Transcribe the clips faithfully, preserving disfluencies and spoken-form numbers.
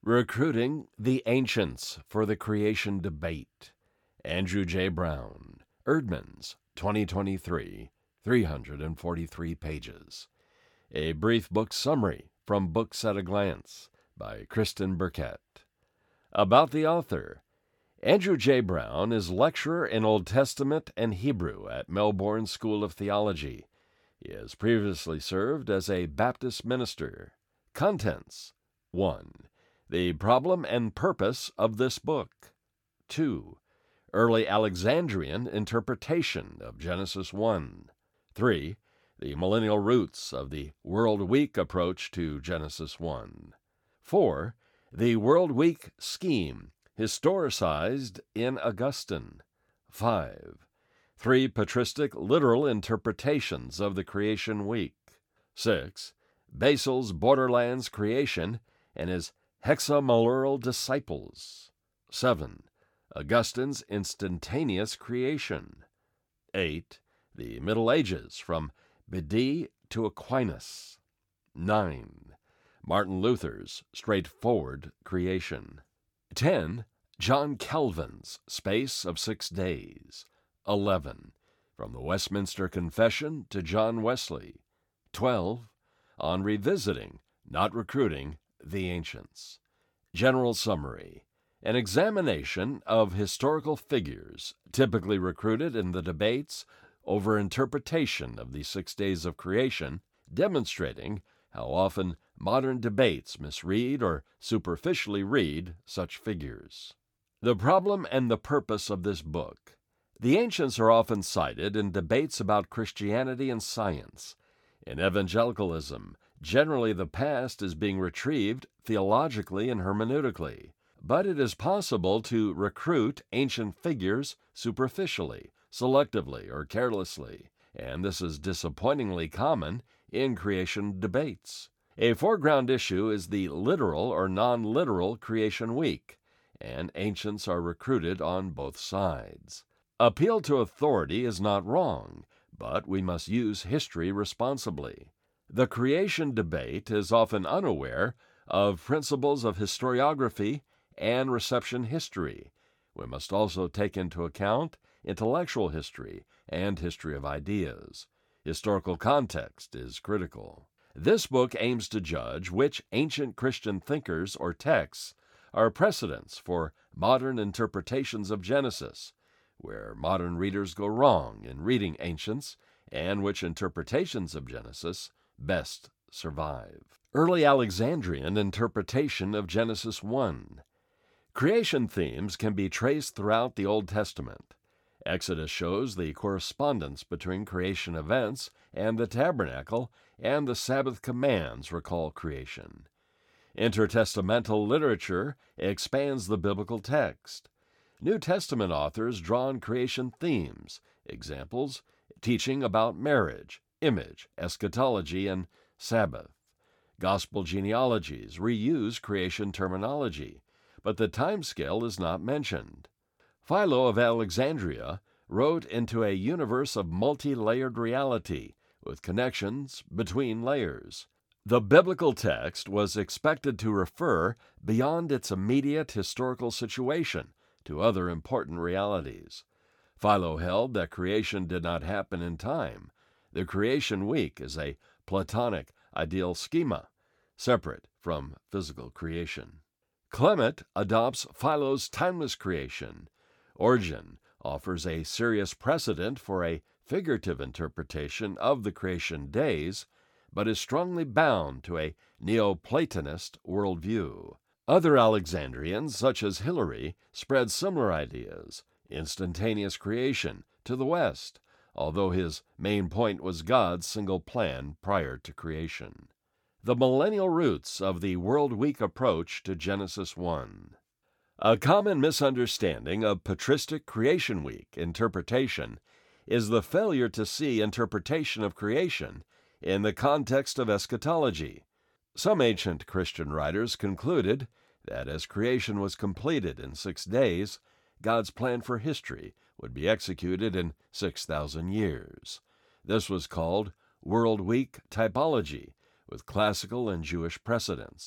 Recruiting the Ancients for the Creation Debate. Andrew J. Brown, Eerdmans, twenty twenty-three, three hundred forty-three pages. A brief book summary from Books at a Glance by Kristen Burkett. About the author. Andrew J. Brown is lecturer in Old Testament and Hebrew at Melbourne School of Theology. He has previously served as a Baptist minister. Contents. one. The problem and purpose of this book. two. Early Alexandrian interpretation of Genesis one. three. The millennial roots of the World Week approach to Genesis one. four. The World Week scheme, historicized in Augustine. five. Three patristic literal interpretations of the creation week. six. Basil's borderlands creation and his hexamelural disciples. seven. Augustine's instantaneous creation. eight. The Middle Ages from Bede to Aquinas. nine. Martin Luther's straightforward creation. ten. John Calvin's space of six days. eleven. From the Westminster Confession to John Wesley. twelve. On revisiting, not recruiting, the ancients. General summary. An examination of historical figures typically recruited in the debates over interpretation of the six days of creation, demonstrating how often modern debates misread or superficially read such figures. The problem and the purpose of this book. The ancients are often cited in debates about Christianity and science. In evangelicalism, generally the past is being retrieved theologically and hermeneutically, but it is possible to recruit ancient figures superficially, selectively, or carelessly, and this is disappointingly common in creation debates. A foreground issue is the literal or non-literal creation week, and ancients are recruited on both sides. Appeal to authority is not wrong, but we must use history responsibly. The creation debate is often unaware of principles of historiography and reception history. We must also take into account intellectual history and history of ideas. Historical context is critical. This book aims to judge which ancient Christian thinkers or texts are precedents for modern interpretations of Genesis, where modern readers go wrong in reading ancients, and which interpretations of Genesis best survive. Early Alexandrian interpretation of Genesis one. Creation themes can be traced throughout the Old Testament. Exodus shows the correspondence between creation events and the tabernacle, and the Sabbath commands recall creation. Intertestamental literature expands the biblical text. New Testament authors draw on creation themes, examples, teaching about marriage, image, eschatology, and Sabbath. Gospel genealogies reuse creation terminology, but the timescale is not mentioned. Philo of Alexandria wrote into a universe of multi-layered reality, with connections between layers. The biblical text was expected to refer beyond its immediate historical situation to other important realities. Philo held that creation did not happen in time. The creation week is a Platonic ideal schema, separate from physical creation. Clement adopts Philo's timeless creation. Origen offers a serious precedent for a figurative interpretation of the creation days, but is strongly bound to a Neoplatonist worldview. Other Alexandrians, such as Hilary, spread similar ideas, instantaneous creation, to the West, although his main point was God's single plan prior to creation. The millennial roots of the World Week approach to Genesis one. A common misunderstanding of patristic creation week interpretation is the failure to see interpretation of creation in the context of eschatology. Some ancient Christian writers concluded that as creation was completed in six days, God's plan for history would be executed in six thousand years. This was called World Week typology, with classical and Jewish precedents.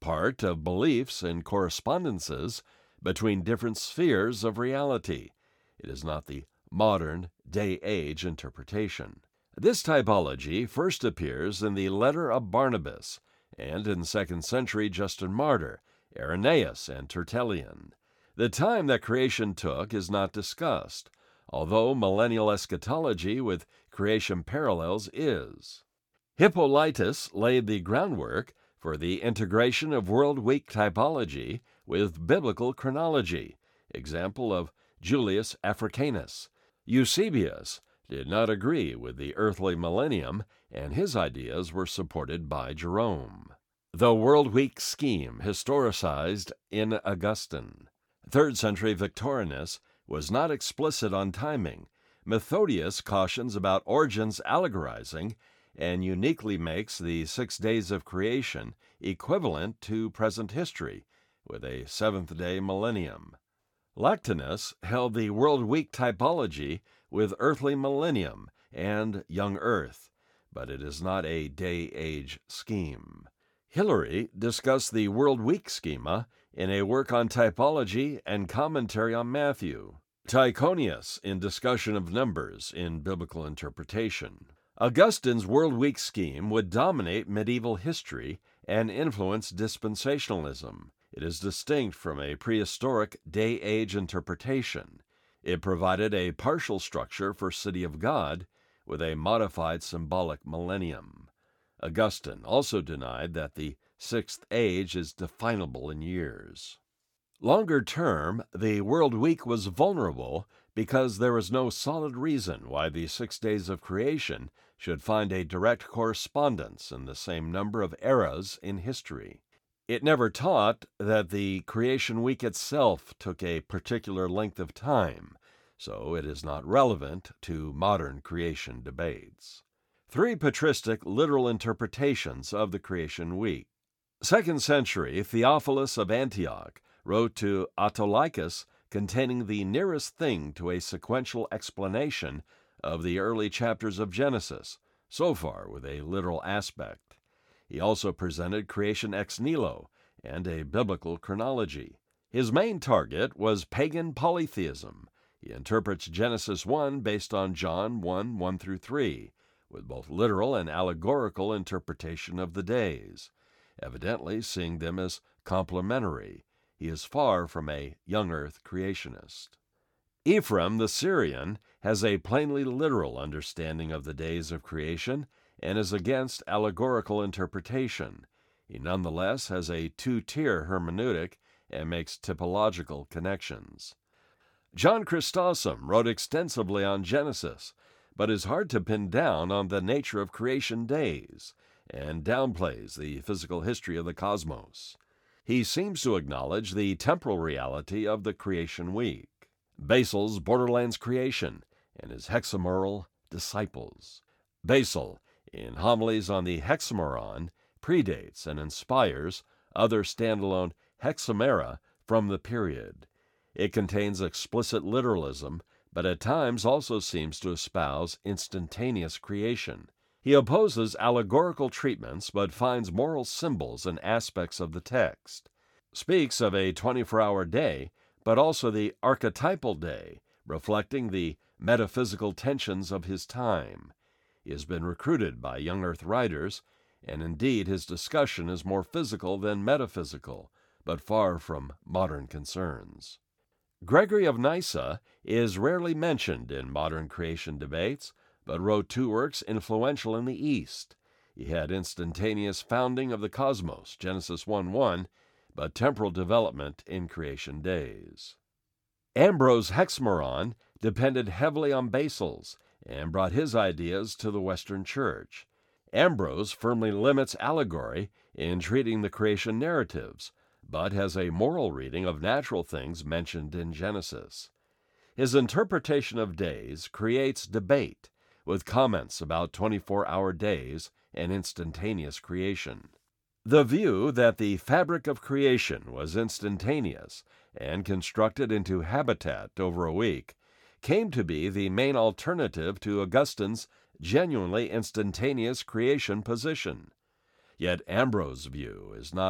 part of beliefs and correspondences between different spheres of reality. It is not the modern day-age interpretation. This typology first appears in the Letter of Barnabas and in second century Justin Martyr, Irenaeus, and Tertullian. The time that creation took is not discussed, although millennial eschatology with creation parallels is. Hippolytus laid the groundwork for the integration of world week typology with biblical chronology, example of Julius Africanus. Eusebius did not agree with the earthly millennium, and his ideas were supported by Jerome. The world week scheme historicized in Augustine. Third century Victorinus was not explicit on timing. Methodius cautions about Origen's allegorizing and uniquely makes the six days of creation equivalent to present history, with a seventh-day millennium. Lactanus held the world week typology with earthly millennium and young earth, but it is not a day-age scheme. Hilary discussed the world week schema in a work on typology and commentary on Matthew. Tychonius in discussion of numbers in biblical interpretation. Augustine's world week scheme would dominate medieval history and influence dispensationalism. It is distinct from a prehistoric day-age interpretation. It provided a partial structure for City of God with a modified symbolic millennium. Augustine also denied that the sixth age is definable in years. Longer term, the world week was vulnerable because there was no solid reason why the six days of creation should find a direct correspondence in the same number of eras in history. It never taught that the creation week itself took a particular length of time, so it is not relevant to modern creation debates. Three patristic literal interpretations of the creation week. Second century Theophilus of Antioch wrote to Autolycus containing the nearest thing to a sequential explanation of the early chapters of Genesis, so far with a literal aspect. He also presented creation ex nihilo and a biblical chronology. His main target was pagan polytheism. He interprets Genesis one based on John one, one through three, with both literal and allegorical interpretation of the days, evidently seeing them as complementary. He is far from a young earth creationist. Ephraim the Syrian has a plainly literal understanding of the days of creation and is against allegorical interpretation. He nonetheless has a two-tier hermeneutic and makes typological connections. John Chrysostom wrote extensively on Genesis, but is hard to pin down on the nature of creation days, and downplays the physical history of the cosmos. He seems to acknowledge the temporal reality of the creation week. Basil's Borderlands Creation and his Hexameral Disciples. Basil, in homilies on the Hexameron, predates and inspires other standalone hexamera from the period. It contains explicit literalism, but at times also seems to espouse instantaneous creation. He opposes allegorical treatments, but finds moral symbols and aspects of the text. Speaks of a twenty-four hour day, but also the archetypal day, reflecting the metaphysical tensions of his time. He has been recruited by young earth writers, and indeed his discussion is more physical than metaphysical, but far from modern concerns. Gregory of Nyssa is rarely mentioned in modern creation debates, but wrote two works influential in the East. He had instantaneous founding of the cosmos, Genesis one one, but temporal development in creation days. Ambrose Hexameron depended heavily on Basil's and brought his ideas to the Western Church. Ambrose firmly limits allegory in treating the creation narratives, but has a moral reading of natural things mentioned in Genesis. His interpretation of days creates debate, with comments about twenty-four hour days and instantaneous creation. The view that the fabric of creation was instantaneous and constructed into habitat over a week came to be the main alternative to Augustine's genuinely instantaneous creation position. Yet Ambrose's view is not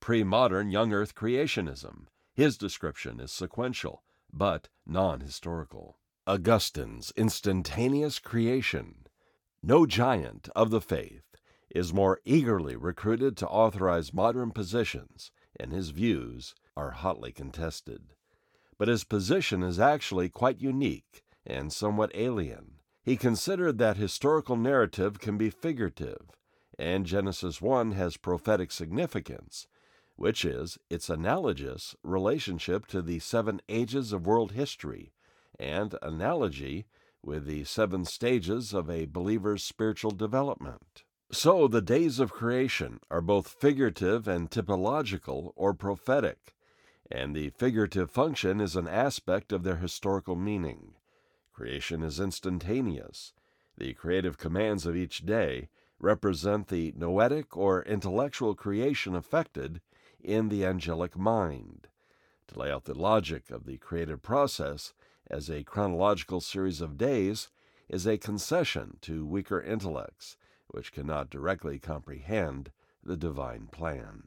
pre-modern young earth creationism. His description is sequential, but non-historical. Augustine's instantaneous creation. No giant of the faith is more eagerly recruited to authorize modern positions, and his views are hotly contested. But his position is actually quite unique and somewhat alien. He considered that historical narrative can be figurative, and Genesis one has prophetic significance, which is its analogous relationship to the seven ages of world history and analogy with the seven stages of a believer's spiritual development. So the days of creation are both figurative and typological or prophetic, and the figurative function is an aspect of their historical meaning. Creation is instantaneous. The creative commands of each day represent the noetic or intellectual creation effected in the angelic mind. To lay out the logic of the creative process as a chronological series of days is a concession to weaker intellects, which cannot directly comprehend the divine plan.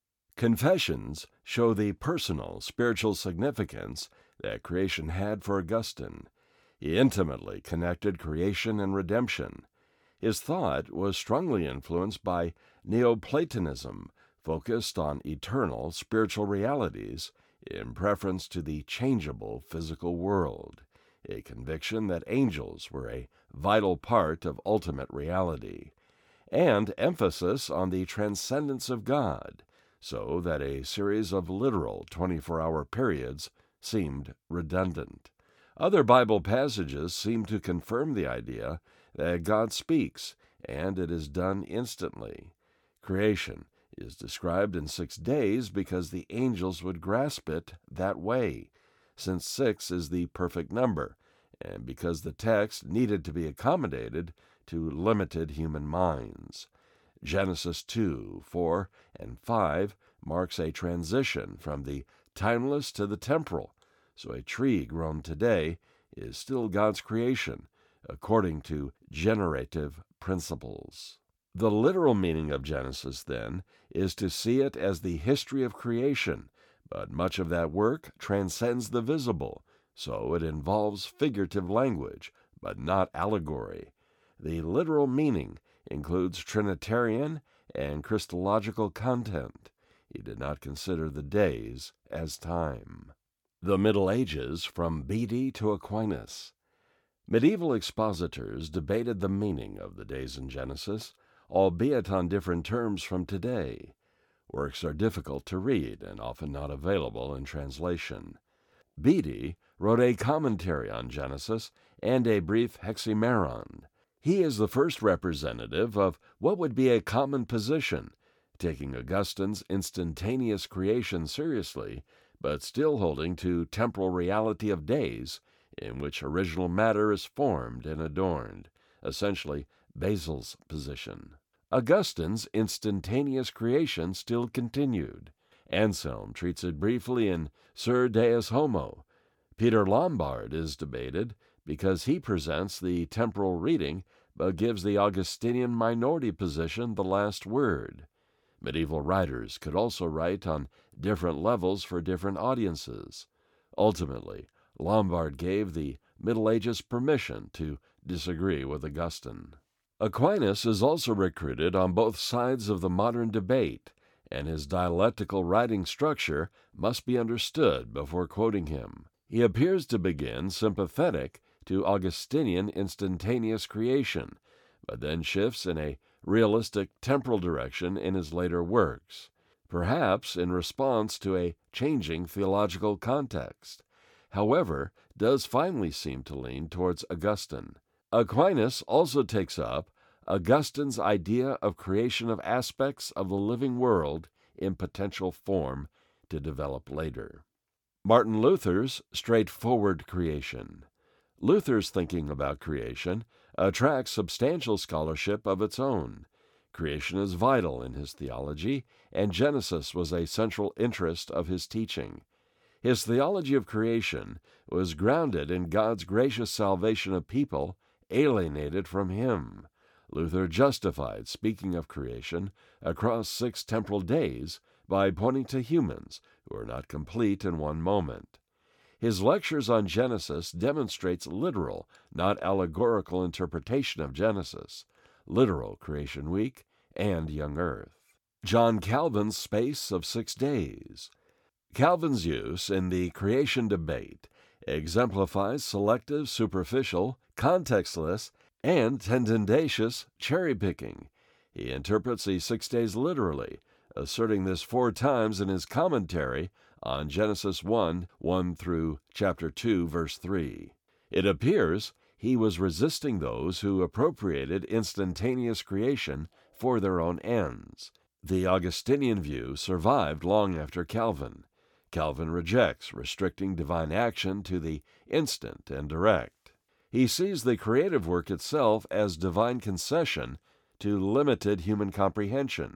Confessions show the personal spiritual significance that creation had for Augustine. He intimately connected creation and redemption. His thought was strongly influenced by Neoplatonism, focused on eternal spiritual realities in preference to the changeable physical world, a conviction that angels were a vital part of ultimate reality, and emphasis on the transcendence of God, so that a series of literal twenty-four hour periods seemed redundant. Other Bible passages seem to confirm the idea that God speaks, and it is done instantly. Creation is described in six days because the angels would grasp it that way, since six is the perfect number, and because the text needed to be accommodated to limited human minds. Genesis two, four, and five marks a transition from the timeless to the temporal, so a tree grown today is still God's creation, according to generative principles. The literal meaning of Genesis, then, is to see it as the history of creation, but much of that work transcends the visible, so it involves figurative language, but not allegory. The literal meaning includes Trinitarian and Christological content. He did not consider the days as time. The Middle Ages from Bede to Aquinas. Medieval expositors debated the meaning of the days in Genesis, albeit on different terms from today. Works are difficult to read and often not available in translation. Bede wrote a commentary on Genesis and a brief hexameron. He is the first representative of what would be a common position, taking Augustine's instantaneous creation seriously, but still holding to temporal reality of days, in which original matter is formed and adorned, essentially Basil's position. Augustine's instantaneous creation still continued. Anselm treats it briefly in Sur Deus Homo. Peter Lombard is debated because he presents the temporal reading but gives the Augustinian minority position the last word. Medieval writers could also write on different levels for different audiences. Ultimately, Lombard gave the Middle Ages permission to disagree with Augustine. Aquinas is also recruited on both sides of the modern debate, and his dialectical writing structure must be understood before quoting him. He appears to begin sympathetic to Augustinian instantaneous creation, but then shifts in a realistic temporal direction in his later works, perhaps in response to a changing theological context. However, does finally seem to lean towards Augustine. Aquinas also takes up Augustine's idea of creation of aspects of the living world in potential form to develop later. Martin Luther's straightforward creation. Luther's thinking about creation attracts substantial scholarship of its own. Creation is vital in his theology, and Genesis was a central interest of his teaching. His theology of creation was grounded in God's gracious salvation of people alienated from him. Luther justified speaking of creation across six temporal days by pointing to humans who are not complete in one moment. His lectures on Genesis demonstrates literal, not allegorical interpretation of Genesis, literal creation week, and young earth. John Calvin's space of six days. Calvin's use in the creation debate exemplifies selective, superficial, contextless, and tendentious cherry-picking. He interprets the six days literally, asserting this four times in his commentary on Genesis one, one through chapter two, verse three. It appears he was resisting those who appropriated instantaneous creation for their own ends. The Augustinian view survived long after Calvin. Calvin rejects restricting divine action to the instant and direct. He sees the creative work itself as divine concession to limited human comprehension.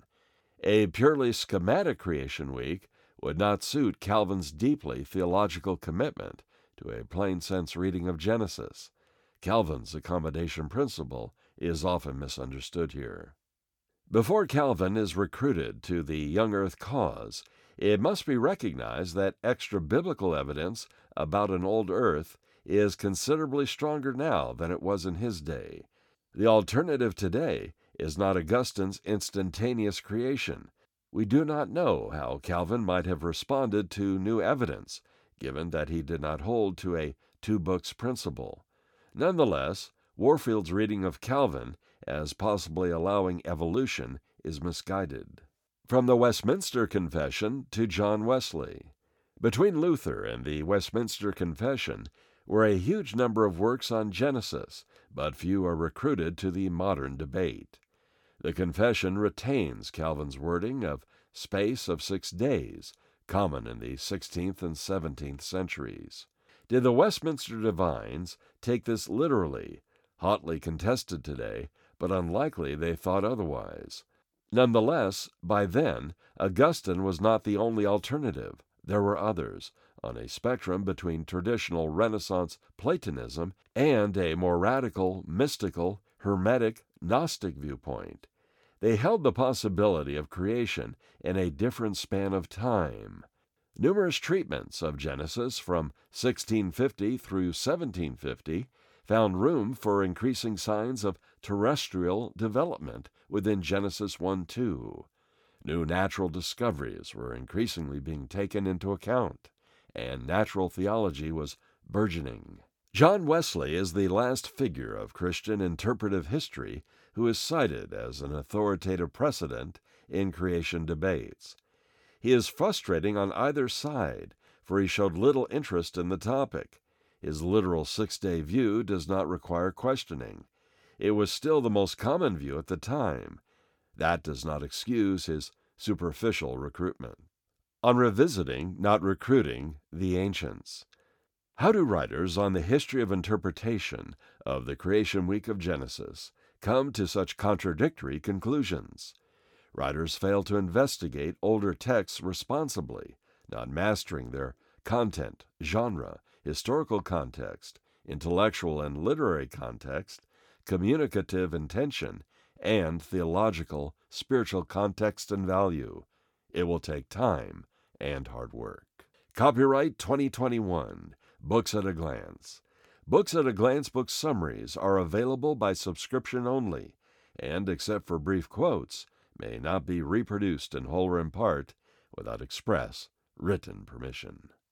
A purely schematic creation week would not suit Calvin's deeply theological commitment to a plain-sense reading of Genesis. Calvin's accommodation principle is often misunderstood here. Before Calvin is recruited to the young earth cause, it must be recognized that extra-biblical evidence about an old earth is considerably stronger now than it was in his day. The alternative today is not Augustine's instantaneous creation. We do not know how Calvin might have responded to new evidence, given that he did not hold to a two-books principle. Nonetheless, Warfield's reading of Calvin as possibly allowing evolution is misguided. From the Westminster Confession to John Wesley. Between Luther and the Westminster Confession were a huge number of works on Genesis, but few are recruited to the modern debate. The Confession retains Calvin's wording of space of six days, common in the sixteenth and seventeenth centuries. Did the Westminster divines take this literally? Hotly contested today, but unlikely they thought otherwise. Nonetheless, by then, Augustine was not the only alternative. There were others, on a spectrum between traditional Renaissance Platonism and a more radical, mystical, Hermetic, Gnostic viewpoint. They held the possibility of creation in a different span of time. Numerous treatments of Genesis from sixteen fifty through seventeen fifty found room for increasing signs of terrestrial development within Genesis one two. New natural discoveries were increasingly being taken into account, and natural theology was burgeoning. John Wesley is the last figure of Christian interpretive history who is cited as an authoritative precedent in creation debates. He is frustrating on either side, for he showed little interest in the topic. His literal six-day view does not require questioning. It was still the most common view at the time. That does not excuse his superficial recruitment. On revisiting, not recruiting, the ancients. How do writers on the history of interpretation of the creation week of Genesis come to such contradictory conclusions? Writers fail to investigate older texts responsibly, not mastering their content, genre, historical context, intellectual and literary context, communicative intention, and theological, spiritual context and value. It will take time and hard work. Copyright twenty twenty-one, Books at a Glance. Books at a Glance book summaries are available by subscription only, and, except for brief quotes, may not be reproduced in whole or in part without express written permission.